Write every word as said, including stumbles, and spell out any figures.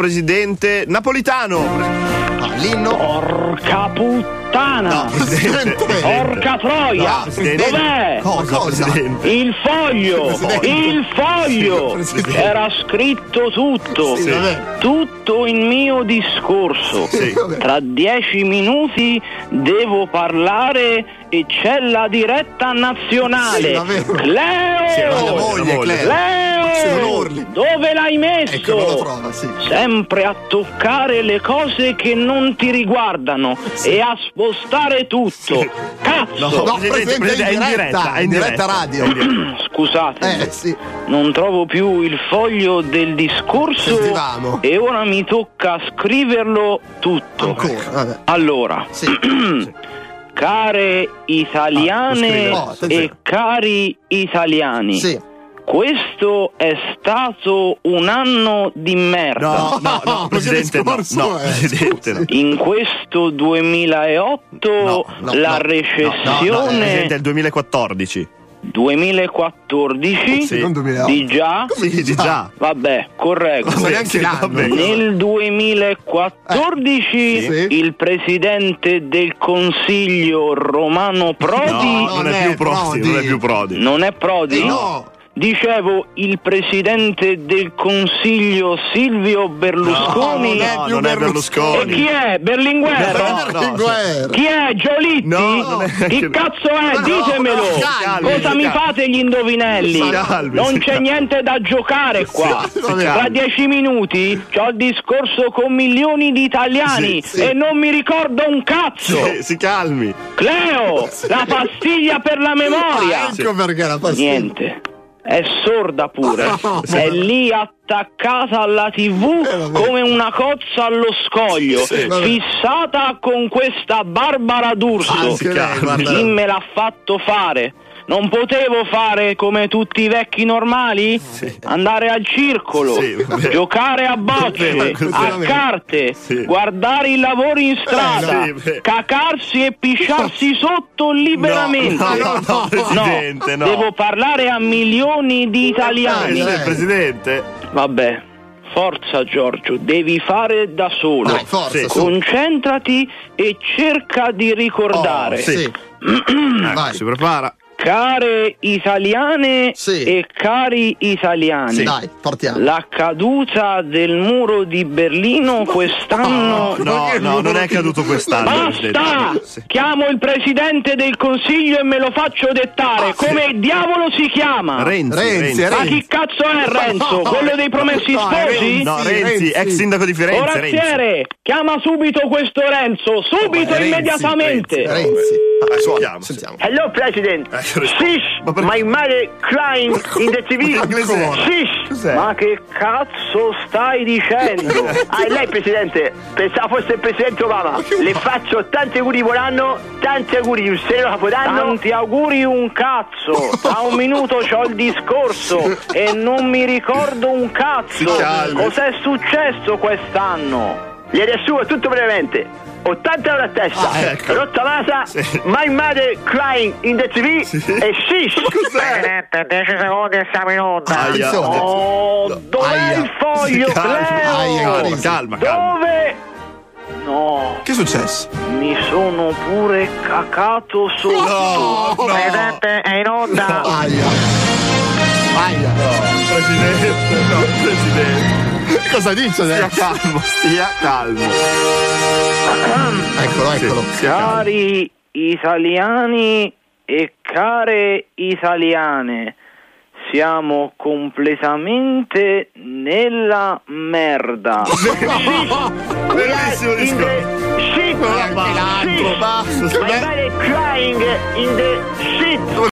presidente Napolitano. Ah, l'inno. Porca puttana! No, presidente. Porca troia! No, presidente. Dov'è? Cosa? Presidente. Il foglio! Presidente. Il foglio! Presidente. Era scritto tutto! Sì, vabbè. Tutto il mio discorso. Sì. Vabbè. Tra dieci minuti devo parlare e c'è la diretta nazionale. Sì, vabbè. Cleo! Sì, La vabbè. moglie, Cleo. Se non Cleo! urli. Dove l'hai messo? Ecco, non lo trova, sì. Sempre a toccare le cose che non ti riguardano e a spostare tutto. Cazzo! No, No, Presidente, Presidente, è in diretta, è in diretta radio. Scusate, Eh, sì. non trovo più il foglio del discorso Sentivamo. e ora mi tocca scriverlo tutto. Ancora, vabbè. Allora, Sì. care italiane Ah, lo scrive. Oh, e cari italiani. Sì. Questo è stato un anno di merda. No, no, no, No, Presidente, no, perché no, discorso è? Presidente, no. In questo duemilaotto No, no, la no, recessione no, no, Presidente, è il duemilaquattordici. duemilaquattordici Sì. Non duemilaotto. di già? Come Sì, di già. Vabbè, corretto. Ma neanche sì, l'anno. vabbè. Nel duemilaquattordici Eh, sì. il presidente del Consiglio Romano Prodi No, non, non è è più Prodi, Prodi. non è più Prodi. non è Prodi? Eh, no. Dicevo, il presidente del Consiglio Silvio Berlusconi. No, No, più non è E Berlusconi. chi è? Berlinguer? No, no, Berlinguer. Chi è? Giolitti? No, non è- Chi cazzo è? Ma no, Ditemelo! no, calmi, Cosa mi calmi. fate gli indovinelli? Si calmi, Non si c'è calmi. niente da giocare qua. Si calmi. Tra dieci minuti c'ho il discorso con milioni di italiani Sì, sì. e non mi ricordo un cazzo. Sì, si calmi. Cleo, la pastiglia per la memoria. Ah, ecco perché la pastiglia. Niente. È sorda pure, è lì attaccata alla tivù Eh, vabbè. come una cozza allo scoglio, Sì, vabbè. fissata con questa Barbara D'Urso. Anche lei, guarda. Chi me l'ha fatto fare? Non potevo fare come tutti i vecchi normali? Andare al circolo, Sì, vabbè. giocare a bocce, Vabbè, così. a carte, Sì. guardare i lavori in strada, Eh, sì, beh. cacarsi e pisciarsi sotto liberamente. No, no, no, Presidente, no. Devo parlare a milioni di italiani. Eh, Presidente. Vabbè, forza Giorgio, devi fare da solo. Dai, forza, Sì. su. Concentrati e cerca di ricordare. Oh, sì. Sì. Ecco, Vai. si prepara. Care italiane Sì. e cari italiani, Dai, partiamo. la caduta del muro di Berlino quest'anno... No, no, non è caduto quest'anno. Basta! Presidente. Sì. Chiamo il presidente del consiglio e me lo faccio dettare. Ah, sì. Come diavolo si chiama? Renzi, Renzi, Ma Renzi. chi cazzo è Renzo? No, Quello dei promessi no, è sposi? Renzi. No, Renzi, Renzi. ex sindaco di Firenze. Renzi. Orazziere, chiama subito questo Renzo, subito, Renzi, immediatamente. Renzi. Dai, Suona, sentiamo. sentiamo. Hello, President. Ecco, rispondo. Shish, Ma perché- my mother crying in the T V. Ancora. Shish. Cos'è? Ma che cazzo stai dicendo? Ah, è lei, Presidente. Pensavo fosse il Presidente Obama. Le faccio tanti auguri di buon anno, tanti auguri di un sereno capodanno. Tanti auguri un cazzo. Tra un minuto c'ho il discorso e non mi ricordo un Si cazzo. calmi. Cos'è successo quest'anno? Le riassumo tutto brevemente. ottanta euro a testa, Ah, ecco. rotta masa, Sì. my mother crying in the T V e shish. Presidente, dieci secondi e siamo in onda. Aia. Attenzione. Oh, dov'è Aia. il foglio, Si calmi. Cleo? Aia, Calma, Renzi. calma, calma. Dove? No, Che è successo? mi sono pure cacato sotto. No, no. Presidente, è in onda. Aia. Aia. Presidente, no, Presidente. Cosa dice Stia adesso? calmo, stia calmo. Eccolo, eccolo. Stia calmo. Cari italiani e care italiane, siamo completamente nella merda. Bellissimo In discorso. the shit. Anche l'altro, Shish. basta. My mother crying in the shit.